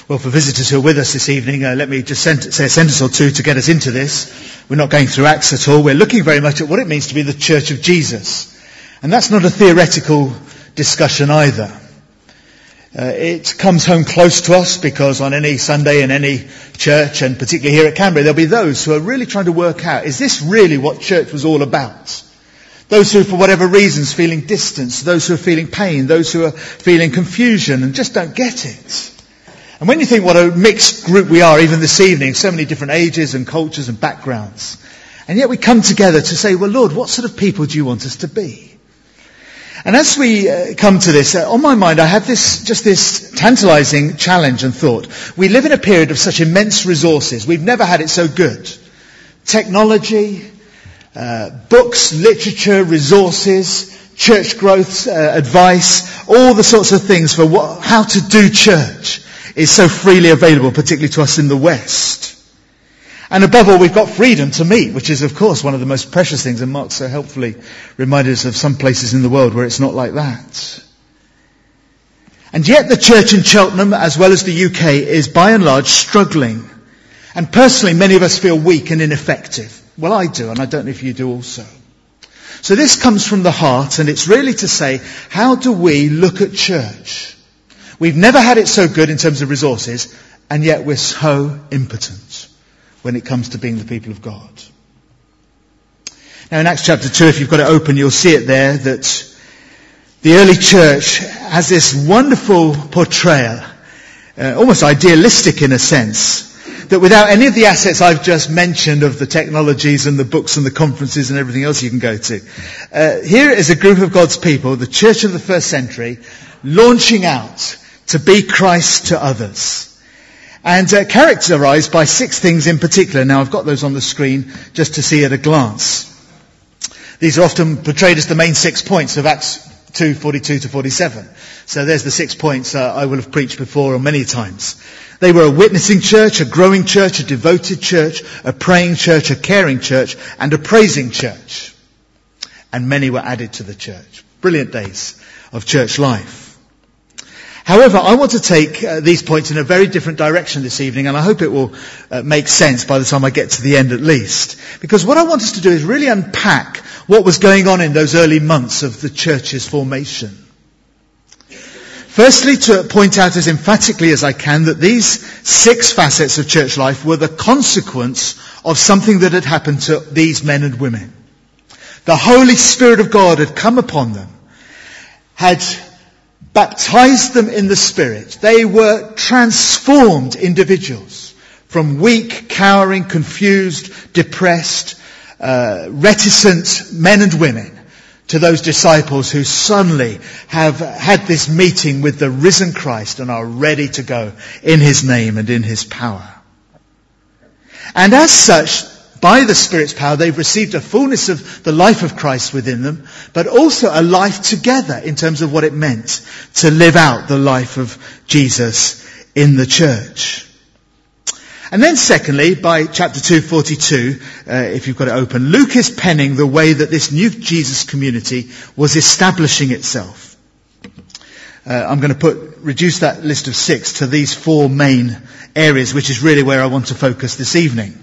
Well, for visitors who are with us this evening, let me just say a sentence or two to get us into this. We're not going through Acts at all. We're looking very much at what it means to be the Church of Jesus. And that's not a theoretical discussion either. It comes home close to us because on any Sunday in any church, and particularly here at Canberra, there'll be those who are really trying to work out, is this really what church was all about? Those who, for whatever reasons, feeling distance, those who are feeling pain, those who are feeling confusion and just don't get it. And when you think what a mixed group we are, even this evening, so many different ages and cultures and backgrounds, and yet we come together to say, well, Lord, what sort of people do you want us to be? And as we come to this, on my mind I have this tantalizing challenge and thought. We live in a period of such immense resources. We've never had it so good. Technology, books, literature, resources, church growth, advice, all the sorts of things for how to do church is so freely available, particularly to us in the West. And above all, we've got freedom to meet, which is, of course, one of the most precious things. And Mark so helpfully reminded us of some places in the world where it's not like that. And yet the church in Cheltenham, as well as the UK, is by and large struggling. And personally, many of us feel weak and ineffective. Well, I do, and I don't know if you do also. So this comes from the heart, and it's really to say, how do we look at church? We've never had it so good in terms of resources, and yet we're so impotent when it comes to being the people of God. Now in Acts chapter 2, if you've got it open, you'll see it there, that the early church has this wonderful portrayal, almost idealistic in a sense, that without any of the assets I've just mentioned of the technologies and the books and the conferences and everything else you can go to, here is a group of God's people, the church of the first century, launching out to be Christ to others. And characterized by 6 things in particular. Now I've got those on the screen just to see at a glance. These are often portrayed as the main 6 points of Acts 2:42 to 47. So there's the 6 points I will have preached before or many times. They were a witnessing church, a growing church, a devoted church, a praying church, a caring church, and a praising church. And many were added to the church. Brilliant days of church life. However, I want to take these points in a very different direction this evening, and I hope it will make sense by the time I get to the end at least. Because what I want us to do is really unpack what was going on in those early months of the church's formation. Firstly, to point out as emphatically as I can that these 6 facets of church life were the consequence of something that had happened to these men and women. The Holy Spirit of God had come upon them, had baptized them in the Spirit. They were transformed individuals from weak, cowering, confused, depressed, reticent men and women to those disciples who suddenly have had this meeting with the risen Christ and are ready to go in His name and in His power. And as such, by the Spirit's power, they've received a fullness of the life of Christ within them, but also a life together in terms of what it meant to live out the life of Jesus in the church. And then secondly, by chapter 2:42, if you've got it open, Luke is penning the way that this new Jesus community was establishing itself. I'm going to reduce that list of 6 to these 4 main areas, which is really where I want to focus this evening.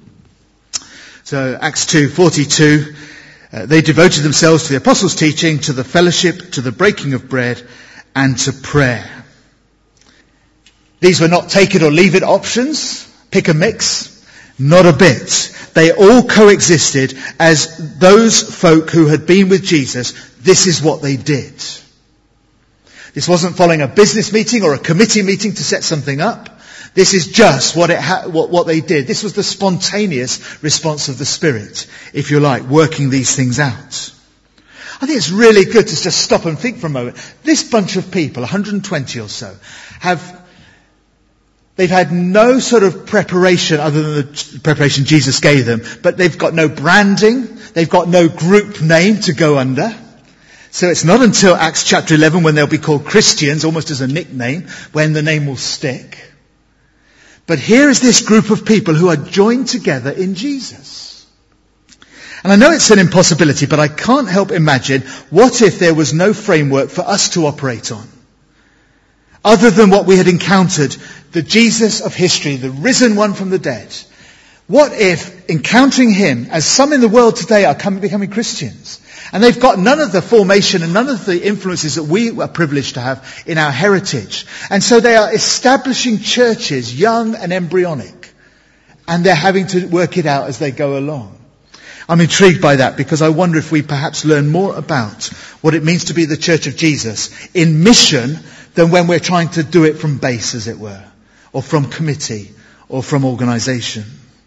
So Acts 2:42, they devoted themselves to the apostles' teaching, to the fellowship, to the breaking of bread, and to prayer. These were not take it or leave it options, pick a mix, not a bit. They all coexisted as those folk who had been with Jesus. This is what they did. This wasn't following a business meeting or a committee meeting to set something up. This is just what they did. This was the spontaneous response of the Spirit, if you like, working these things out. I think it's really good to just stop and think for a moment. This bunch of people, 120 or so, they've had no sort of preparation other than the preparation Jesus gave them, but they've got no branding, they've got no group name to go under. So it's not until Acts chapter 11 when they'll be called Christians, almost as a nickname, when the name will stick. But here is this group of people who are joined together in Jesus. And I know it's an impossibility, but I can't help imagine, what if there was no framework for us to operate on? other than what we had encountered, the Jesus of history, the risen one from the dead? What if encountering him, as some in the world today are becoming Christians, and they've got none of the formation and none of the influences that we are privileged to have in our heritage, and so they are establishing churches young and embryonic, and they're having to work it out as they go along. I'm intrigued by that because I wonder if we perhaps learn more about what it means to be the Church of Jesus in mission than when we're trying to do it from base, as it were, or from committee, or from organisation.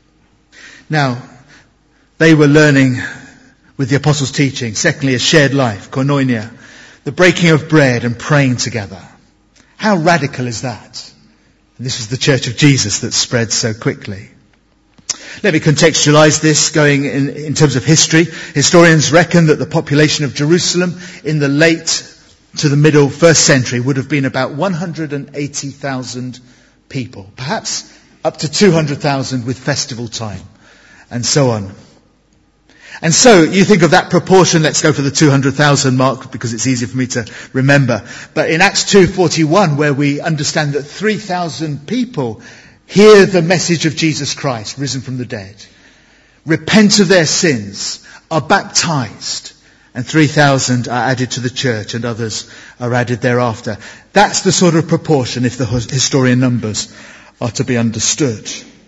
Now, they were learning with the apostles' teaching. Secondly, a shared life, koinonia, the breaking of bread and praying together. How radical is that? And this was the Church of Jesus that spread so quickly. Let me contextualize this going in terms of history. Historians reckon that the population of Jerusalem in the late to the middle 1st century would have been about 180,000 people, perhaps up to 200,000 with festival time, and so on. And so you think of that proportion, let's go for the 200,000 mark because it's easier for me to remember. But in Acts 2:41, where we understand that 3,000 people hear the message of Jesus Christ, risen from the dead, repent of their sins, are baptized, and 3,000 are added to the church and others are added thereafter. That's the sort of proportion, if the historian numbers are to be understood.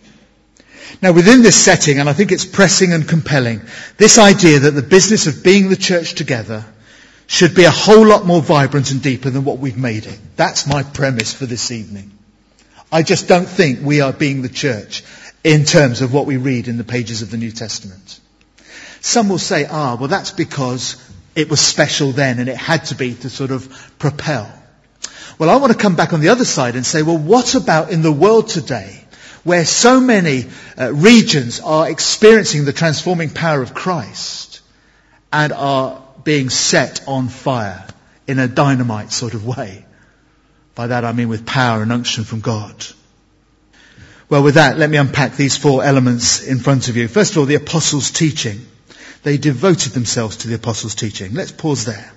Now within this setting, and I think it's pressing and compelling, this idea that the business of being the church together should be a whole lot more vibrant and deeper than what we've made it. That's my premise for this evening. I just don't think we are being the church in terms of what we read in the pages of the New Testament. Some will say, well, that's because it was special then and it had to be to sort of propel. Well, I want to come back on the other side and say, well, what about in the world today where so many regions are experiencing the transforming power of Christ and are being set on fire in a dynamite sort of way? By that I mean with power and unction from God. Well, with that, let me unpack these 4 elements in front of you. First of all, the apostles' teaching. They devoted themselves to the apostles' teaching. Let's pause there.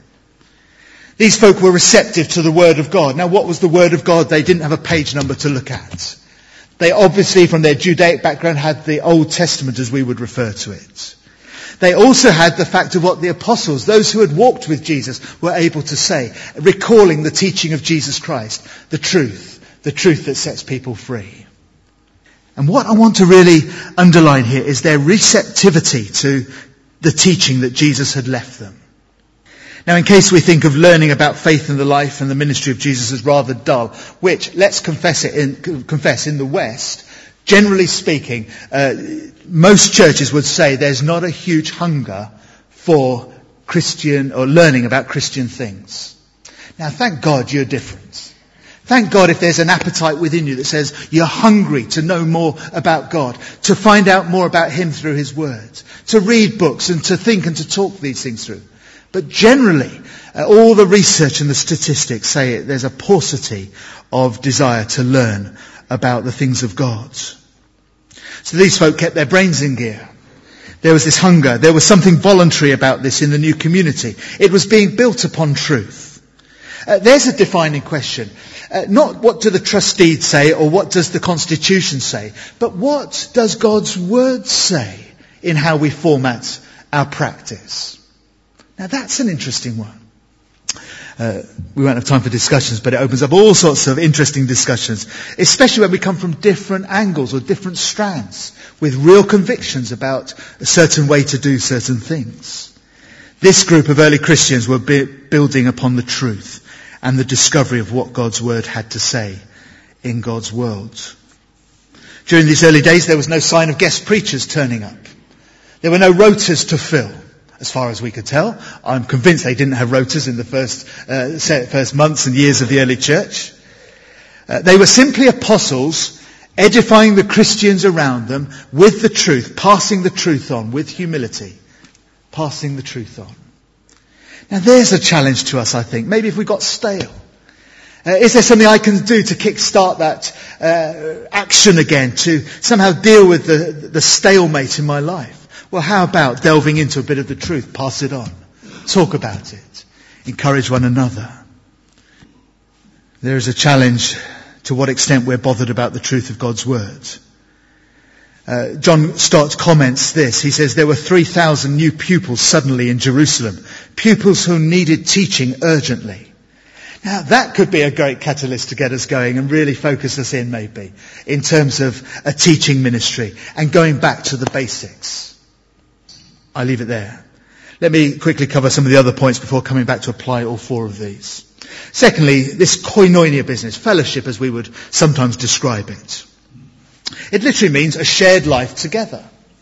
These folk were receptive to the Word of God. Now, what was the Word of God? They didn't have a page number to look at. They obviously, from their Judaic background, had the Old Testament as we would refer to it. They also had the fact of what the apostles, those who had walked with Jesus, were able to say, recalling the teaching of Jesus Christ, the truth that sets people free. And what I want to really underline here is their receptivity to the teaching that Jesus had left them. Now, in case we think of learning about faith and the life and the ministry of Jesus as rather dull, which, let's confess in the West, generally speaking, most churches would say there's not a huge hunger for Christian or learning about Christian things. Now, thank God you're different. Thank God if there's an appetite within you that says you're hungry to know more about God, to find out more about Him through His Word, to read books and to think and to talk these things through. But generally, all the research and the statistics say there's a paucity of desire to learn about the things of God. So these folk kept their brains in gear. There was this hunger. There was something voluntary about this in the new community. It was being built upon truth. There's a defining question. Not what do the trustees say or what does the Constitution say, but what does God's Word say in how we format our practice? Now that's an interesting one. We won't have time for discussions, but it opens up all sorts of interesting discussions, especially when we come from different angles or different strands with real convictions about a certain way to do certain things. This group of early Christians were building upon the truth and the discovery of what God's Word had to say in God's world. During these early days, there was no sign of guest preachers turning up. There were no rotas to fill, as far as we could tell. I'm convinced they didn't have rotas in the first months and years of the early church. They were simply apostles edifying the Christians around them with the truth, passing the truth on with humility, passing the truth on. Now there's a challenge to us, I think. Maybe if we got stale. Is there something I can do to kickstart that action again, to somehow deal with the stalemate in my life? Well, how about delving into a bit of the truth, pass it on, talk about it, encourage one another. There is a challenge to what extent we're bothered about the truth of God's word. John Stott comments this. He says there were 3,000 new pupils suddenly in Jerusalem. Pupils who needed teaching urgently. Now that could be a great catalyst to get us going and really focus us in maybe in terms of a teaching ministry and going back to the basics. I leave it there. Let me quickly cover some of the other points before coming back to apply all four of these. Secondly, this koinonia business, fellowship as we would sometimes describe it. It literally means a shared life together.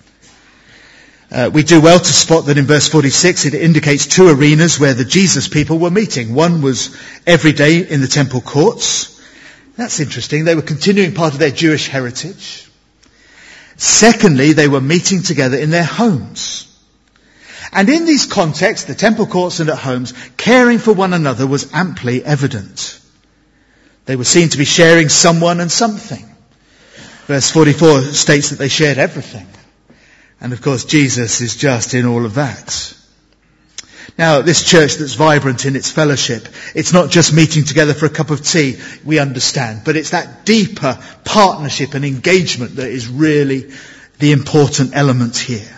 We do well to spot that in verse 46 it indicates two arenas where the Jesus people were meeting. One was every day in the temple courts. That's interesting. They were continuing part of their Jewish heritage. Secondly, they were meeting together in their homes. And in these contexts, the temple courts and at homes, caring for one another was amply evident. They were seen to be sharing someone and something. Verse 44 states that they shared everything. And of course, Jesus is just in all of that. Now, this church that's vibrant in its fellowship, it's not just meeting together for a cup of tea, we understand, but it's that deeper partnership and engagement that is really the important element here.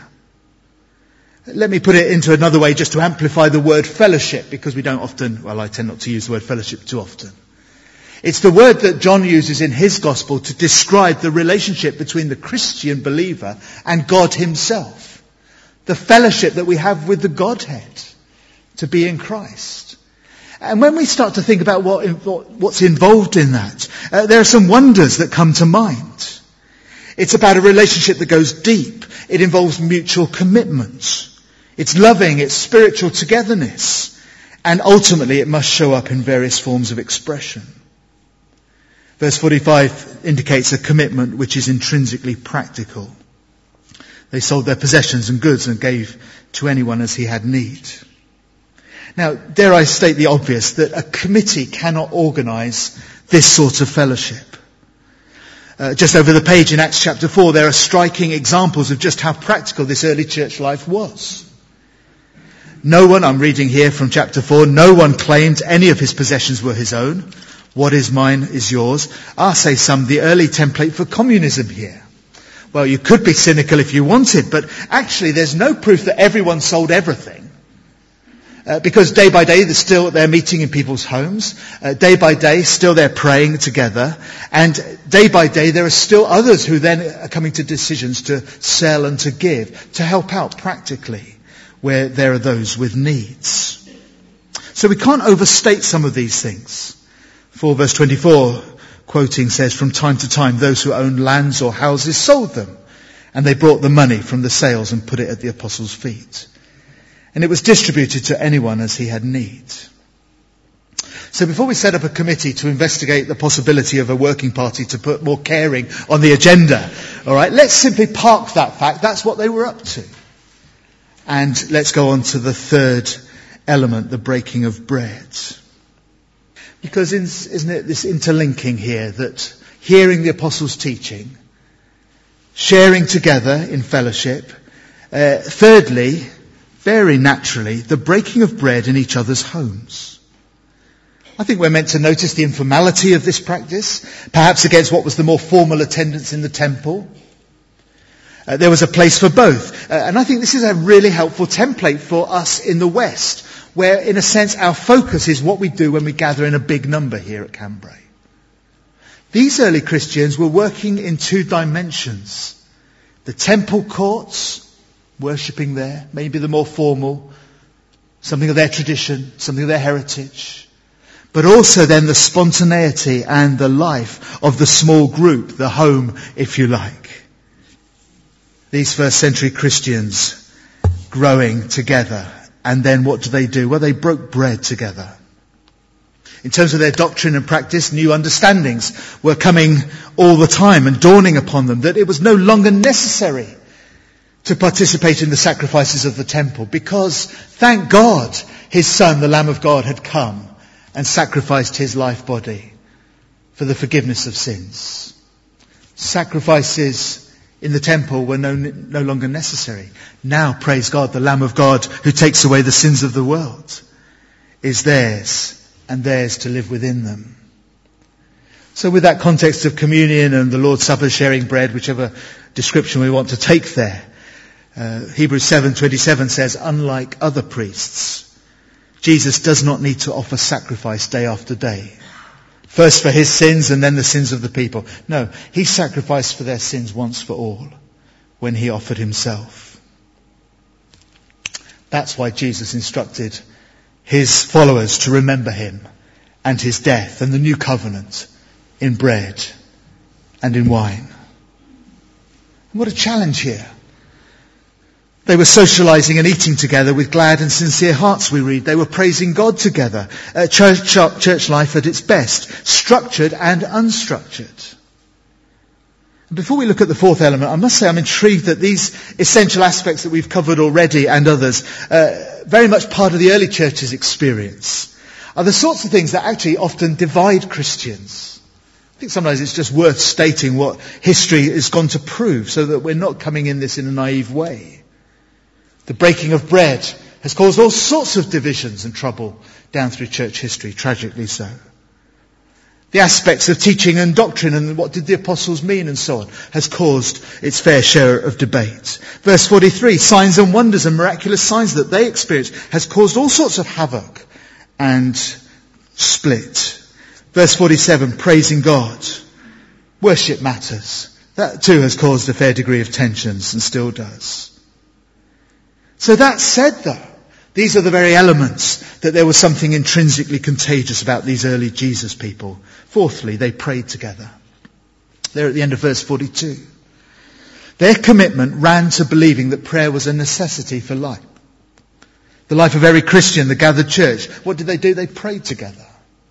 Let me put it into another way just to amplify the word fellowship, because we don't often, well, I tend not to use the word fellowship too often. It's the word that John uses in his gospel to describe the relationship between the Christian believer and God himself. The fellowship that we have with the Godhead, to be in Christ. And when we start to think about what's involved in that, there are some wonders that come to mind. It's about a relationship that goes deep. It involves mutual commitment. It's loving, it's spiritual togetherness. And ultimately it must show up in various forms of expression. Verse 45 indicates a commitment which is intrinsically practical. They sold their possessions and goods and gave to anyone as he had need. Now, dare I state the obvious, that a committee cannot organise this sort of fellowship. Just over the page in Acts chapter 4, there are striking examples of just how practical this early church life was. No one, I'm reading here from chapter 4, no one claimed any of his possessions were his own. What is mine is yours. Say some, the early template for communism here. Well, you could be cynical if you wanted, but actually there's no proof that everyone sold everything. Because day by day they're meeting in people's homes. Day by day still they're praying together. And day by day there are still others who then are coming to decisions to sell and to give, to help out practically where there are those with needs. So we can't overstate some of these things. 4 verse 24, quoting, says, from time to time those who owned lands or houses sold them, and they brought the money from the sales and put it at the apostles' feet. And it was distributed to anyone as he had need. So before we set up a committee to investigate the possibility of a working party to put more caring on the agenda, all right, let's simply park that fact. That's what they were up to. And let's go on to the third element, the breaking of bread. Because isn't it this interlinking here, that hearing the apostles' teaching, sharing together in fellowship, thirdly, very naturally, the breaking of bread in each other's homes. I think we're meant to notice the informality of this practice, perhaps against what was the more formal attendance in the temple. There was a place for both. And I think this is a really helpful template for us in the West, where in a sense our focus is what we do when we gather in a big number here at Cambrai. These early Christians were working in two dimensions. The temple courts, worshipping there, maybe the more formal, something of their tradition, something of their heritage. But also then the spontaneity and the life of the small group, the home, if you like. These first century Christians growing together. And then what do? Well, they broke bread together. In terms of their doctrine and practice, new understandings were coming all the time and dawning upon them that it was no longer necessary to participate in the sacrifices of the temple, because, thank God, his Son, the Lamb of God, had come and sacrificed his life body for the forgiveness of sins. Sacrifices in the temple were no longer necessary. Now, praise God, the Lamb of God who takes away the sins of the world is theirs and theirs to live within them. So with that context of communion and the Lord's Supper, sharing bread, whichever description we want to take there, Hebrews 7:27 says, unlike other priests, Jesus does not need to offer sacrifice day after day. First for his sins and then the sins of the people. No, he sacrificed for their sins once for all when he offered himself. That's why Jesus instructed his followers to remember him and his death and the new covenant in bread and in wine. What a challenge here. They were socializing and eating together with glad and sincere hearts, we read. They were praising God together. Church life at its best, structured and unstructured. And before we look at the fourth element, I must say I'm intrigued that these essential aspects that we've covered already and others, very much part of the early church's experience, are the sorts of things that actually often divide Christians. I think sometimes it's just worth stating what history has gone to prove so that we're not coming in this in a naive way. The breaking of bread has caused all sorts of divisions and trouble down through church history, tragically so. The aspects of teaching and doctrine and what did the apostles mean and so on has caused its fair share of debate. Verse 43, signs and wonders and miraculous signs that they experienced has caused all sorts of havoc and split. Verse 47, praising God. Worship matters. That too has caused a fair degree of tensions and still does. So that said though, these are the very elements that there was something intrinsically contagious about these early Jesus people. Fourthly, they prayed together. There at the end of verse 42. Their commitment ran to believing that prayer was a necessity for life. The life of every Christian, the gathered church. What did they do? They prayed together.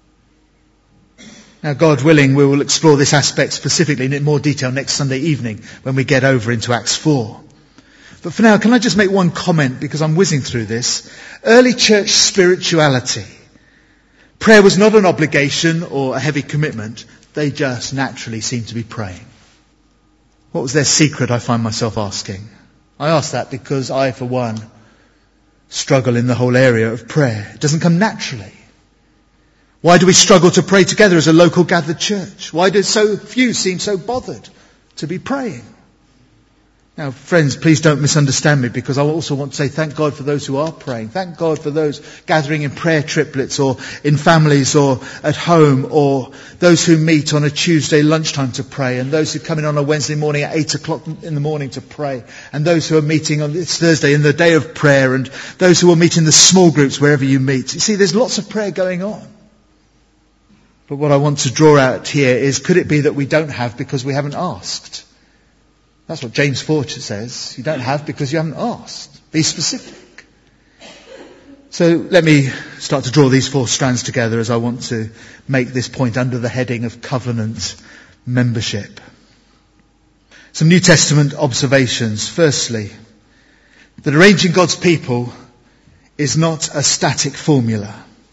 Now, God willing, we will explore this aspect specifically in more detail next Sunday evening when we get over into Acts 4. But for now, can I just make one comment because I'm whizzing through this? Early church spirituality. Prayer was not an obligation or a heavy commitment. They just naturally seemed to be praying. What was their secret, I find myself asking? I ask that because I, for one, struggle in the whole area of prayer. It doesn't come naturally. Why do we struggle to pray together as a local gathered church? Why do so few seem so bothered to be praying? Now, friends, please don't misunderstand me because I also want to say thank God for those who are praying. Thank God for those gathering in prayer triplets or in families or at home or those who meet on a Tuesday lunchtime to pray and those who come in on a Wednesday morning at 8 o'clock in the morning to pray and those who are meeting on this Thursday in the day of prayer and those who will meet in the small groups wherever you meet. You see, there's lots of prayer going on. But what I want to draw out here is, could it be that we don't have because we haven't asked? That's what James 4 says. You don't have because you haven't asked. Be specific. So let me start to draw these four strands together as I want to make this point under the heading of covenant membership. Some New Testament observations. Firstly, that arranging God's people is not a static formula.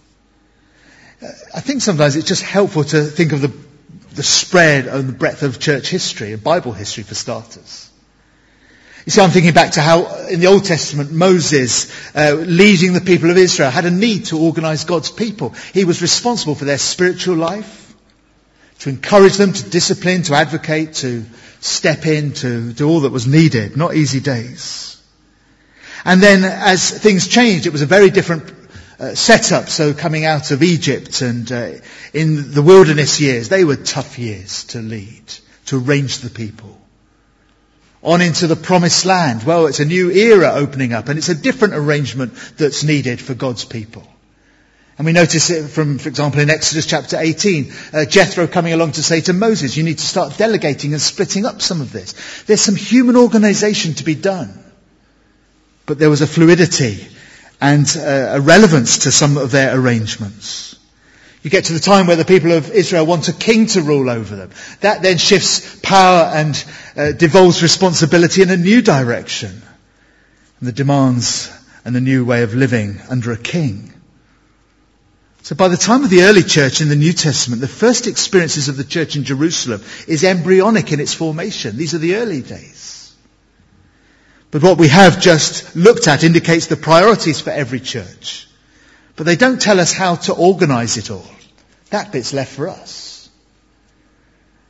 I think sometimes it's just helpful to think of the spread and the breadth of church history, and Bible history for starters. You see, I'm thinking back to how in the Old Testament Moses, leading the people of Israel, had a need to organize God's people. He was responsible for their spiritual life, to encourage them, to discipline, to advocate, to step in, to do all that was needed. Not easy days. And then as things changed, it was a very different setup. So coming out of Egypt and in the wilderness years, they were tough years to lead, to arrange the people. On into the promised land. Well, it's a new era opening up and it's a different arrangement that's needed for God's people. And we notice it from, for example, in Exodus chapter 18, Jethro coming along to say to Moses, you need to start delegating and splitting up some of this. There's some human organization to be done. But there was a fluidity and a relevance to some of their arrangements. You get to the time where the people of Israel want a king to rule over them. That then shifts power and devolves responsibility in a new direction. And the demands and a new way of living under a king. So by the time of the early church in the New Testament, the first experiences of the church in Jerusalem is embryonic in its formation. These are the early days. But what we have just looked at indicates the priorities for every church. But they don't tell us how to organize it all. That bit's left for us.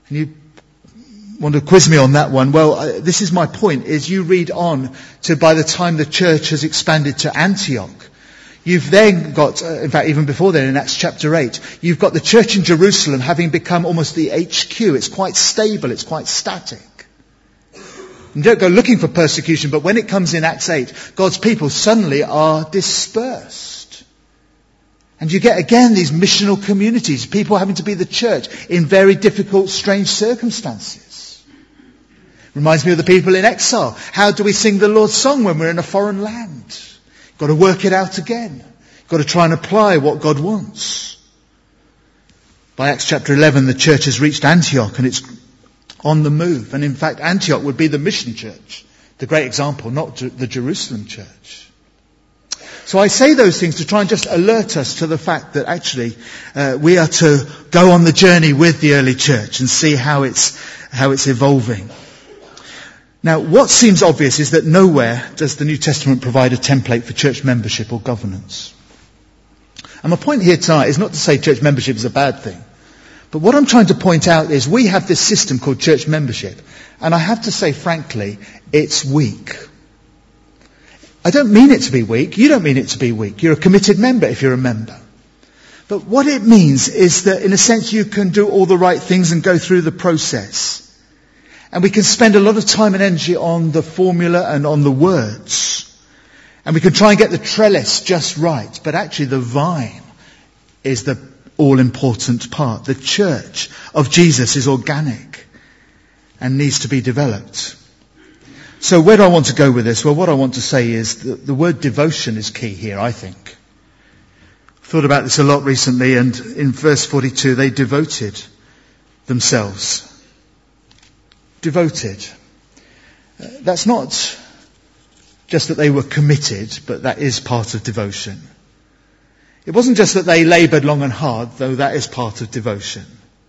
And you want to quiz me on that one? Well, this is my point, is you read on to by the time the church has expanded to Antioch, you've then got, in fact even before then in Acts chapter 8, you've got the church in Jerusalem having become almost the HQ. It's quite stable, it's quite static. You don't go looking for persecution, but when it comes in Acts 8, God's people suddenly are dispersed. And you get again these missional communities, people having to be the church in very difficult, strange circumstances. Reminds me of the people in exile. How do we sing the Lord's song when we're in a foreign land? You've got to work it out again. You've got to try and apply what God wants. By Acts chapter 11, the church has reached Antioch and it's on the move. And in fact, Antioch would be the mission church, the great example, not the Jerusalem church. So I say those things to try and just alert us to the fact that actually we are to go on the journey with the early church and see how it's evolving. Now, what seems obvious is that nowhere does the New Testament provide a template for church membership or governance. And my point here tonight is not to say church membership is a bad thing. But what I'm trying to point out is we have this system called church membership. And I have to say, frankly, it's weak. I don't mean it to be weak. You don't mean it to be weak. You're a committed member if you're a member. But what it means is that, in a sense, you can do all the right things and go through the process. And we can spend a lot of time and energy on the formula and on the words. And we can try and get the trellis just right. But actually the vine is the all-important part. The church of Jesus is organic and needs to be developed. So where do I want to go with this? Well, what I want to say is that the word devotion is key here, I think. I've thought about this a lot recently, and in verse 42, they devoted themselves. Devoted. That's not just that they were committed, but that is part of devotion. It wasn't just that they laboured long and hard, though that is part of devotion.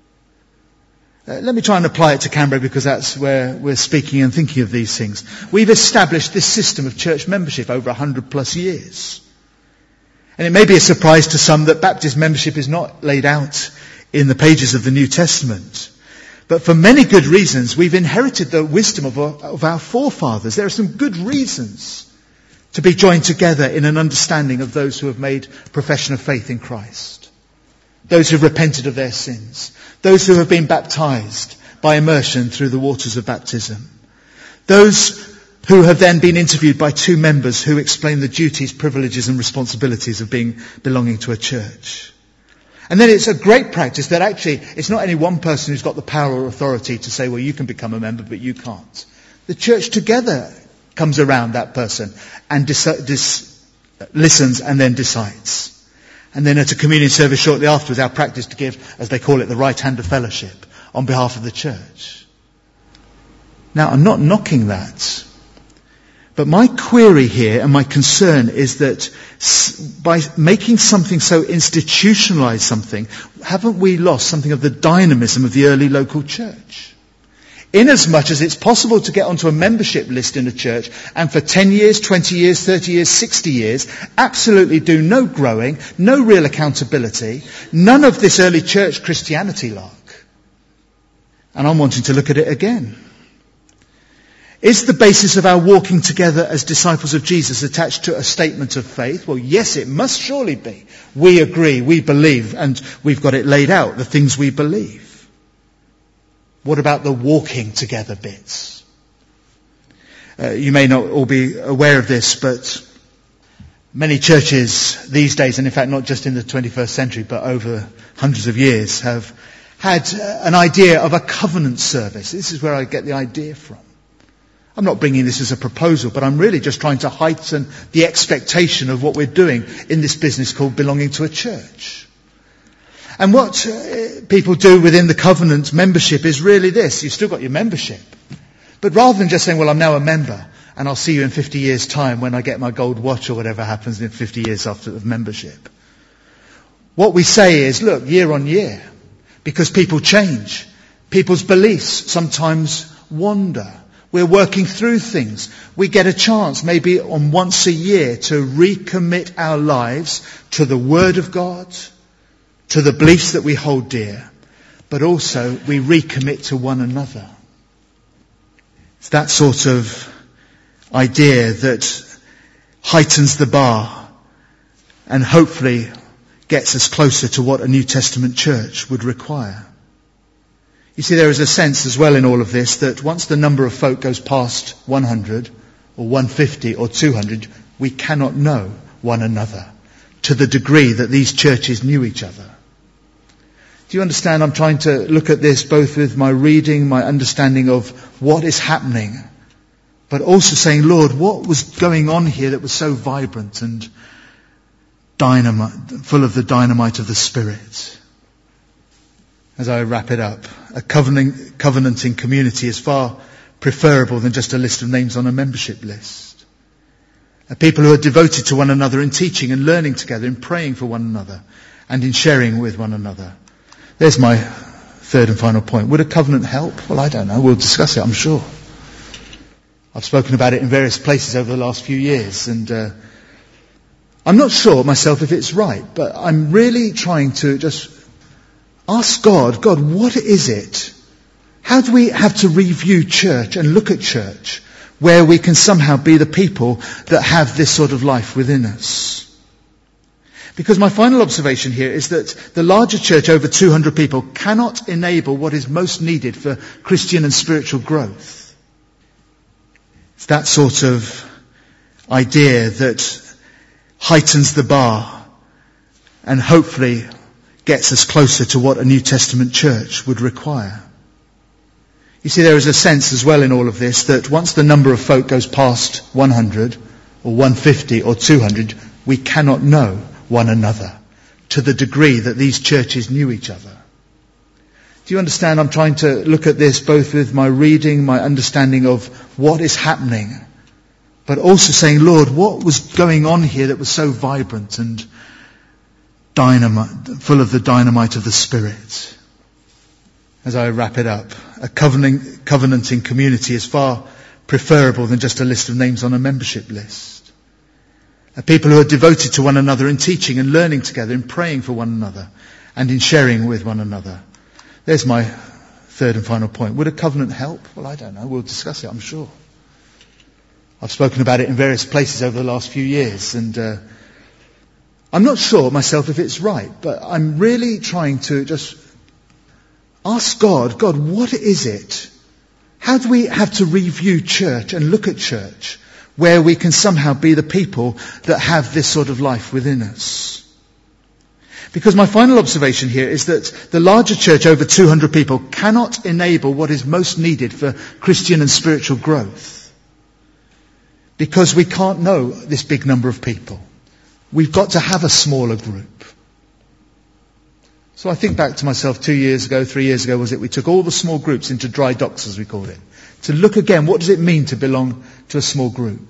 Let me try and apply it to Canberra because that's where we're speaking and thinking of these things. We've established this system of church membership over 100 plus years. And it may be a surprise to some that Baptist membership is not laid out in the pages of the New Testament. But for many good reasons, we've inherited the wisdom of our forefathers. There are some good reasons to be joined together in an understanding of those who have made profession of faith in Christ. Those who have repented of their sins. Those who have been baptized by immersion through the waters of baptism. Those who have then been interviewed by two members who explain the duties, privileges and responsibilities of belonging to a church. And then it's a great practice that actually it's not any one person who's got the power or authority to say, well, you can become a member, but you can't. The church together comes around that person and listens and then decides. And then at a communion service shortly afterwards, our practice to give, as they call it, the right hand of fellowship on behalf of the church. Now, I'm not knocking that. But my query here and my concern is that by making something so institutionalized something, haven't we lost something of the dynamism of the early local church? Inasmuch as it's possible to get onto a membership list in a church and for 10 years, 20 years, 30 years, 60 years, absolutely do no growing, no real accountability, none of this early church Christianity like. And I'm wanting to look at it again. Is the basis of our walking together as disciples of Jesus attached to a statement of faith? Well, yes, it must surely be. We agree, we believe, and we've got it laid out, the things we believe. What about the walking together bits? You may not all be aware of this, but many churches these days, and in fact not just in the 21st century, but over hundreds of years, have had an idea of a covenant service. This is where I get the idea from. I'm not bringing this as a proposal, but I'm really just trying to heighten the expectation of what we're doing in this business called belonging to a church. And what people do within the covenant membership is really this. You've still got your membership. But rather than just saying, well, I'm now a member and I'll see you in 50 years' time when I get my gold watch or whatever happens in 50 years after the membership. What we say is, look, year on year, because people change. People's beliefs sometimes wander. We're working through things. We get a chance maybe on once a year to recommit our lives to the Word of God, to the beliefs that we hold dear. but also we recommit to one another. It's that sort of idea that heightens the bar and hopefully gets us closer to what a New Testament church would require. You see, there is a sense as well in all of this that once the number of folk goes past 100 or 150 or 200, we cannot know one another to the degree that these churches knew each other. Do you understand? I'm trying to look at this both with my reading, my understanding of what is happening, but also saying, Lord, what was going on here that was so vibrant and dynamite, full of the dynamite of the Spirit? As I wrap it up, a covenanting community is far preferable than just a list of names on a membership list. A people who are devoted to one another in teaching and learning together, in praying for one another and in sharing with one another. There's my third and final point. Would a covenant help? Well, I don't know. We'll discuss it, I'm sure. I've spoken about it in various places over the last few years, and I'm not sure myself if it's right, but I'm really trying to just ask God, what is it? How do we have to review church and look at church where we can somehow be the people that have this sort of life within us? Because my final observation here is that the larger church, over 200 people, cannot enable what is most needed for Christian and spiritual growth. It's that sort of idea that heightens the bar and hopefully gets us closer to what a New Testament church would require. You see, there is a sense as well in all of this that once the number of folk goes past 100 or 150 or 200, we cannot know one another to the degree that these churches knew each other. Do you understand? I'm trying to look at this both with my reading, my understanding of what is happening, but also saying, Lord, what was going on here that was so vibrant and dynamite, full of the dynamite of the Spirit? As I wrap it up, a covenanting community is far preferable than just a list of names on a membership list. A people who are devoted to one another in teaching and learning together, in praying for one another and in sharing with one another. There's my third and final point. Would a covenant help? Well, I don't know. We'll discuss it, I'm sure. I've spoken about it in various places over the last few years, and I'm not sure myself if it's right, but I'm really trying to just ask God, what is it? How do we have to review church and look at church where we can somehow be the people that have this sort of life within us? Because my final observation here is that the larger church, over 200 people, cannot enable what is most needed for Christian and spiritual growth. Because we can't know this big number of people. We've got to have a smaller group. So I think back to myself 3 years ago, we took all the small groups into dry docks, as we called it, to look again, what does it mean to belong to a small group?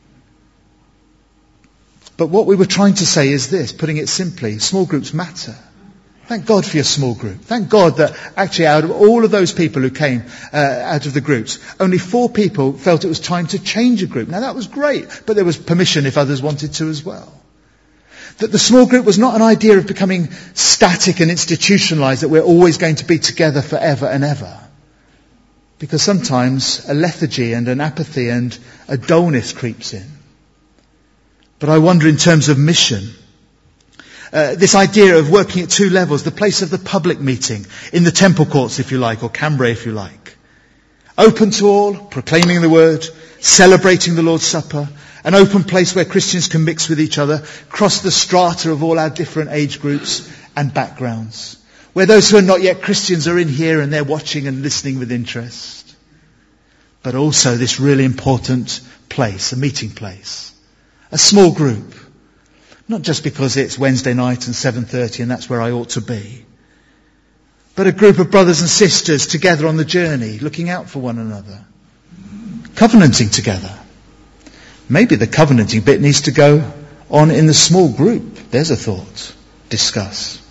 But what we were trying to say is this, putting it simply, small groups matter. Thank God for your small group. Thank God that actually out of all of those people who came out of the groups, only 4 people felt it was time to change a group. Now that was great, but there was permission if others wanted to as well. That the small group was not an idea of becoming static and institutionalized, that we're always going to be together forever and ever. Because sometimes a lethargy and an apathy and a dullness creeps in. But I wonder in terms of mission, this idea of working at 2 levels, the place of the public meeting, in the temple courts if you like, or Cambrai if you like. Open to all, proclaiming the word, celebrating the Lord's Supper, an open place where Christians can mix with each other, cross the strata of all our different age groups and backgrounds. Where those who are not yet Christians are in here and they're watching and listening with interest. But also this really important place, a meeting place. A small group. Not just because it's Wednesday night and 7:30 and that's where I ought to be. But a group of brothers and sisters together on the journey, looking out for one another. Covenanting together. Maybe the covenanting bit needs to go on in the small group. There's a thought. Discuss.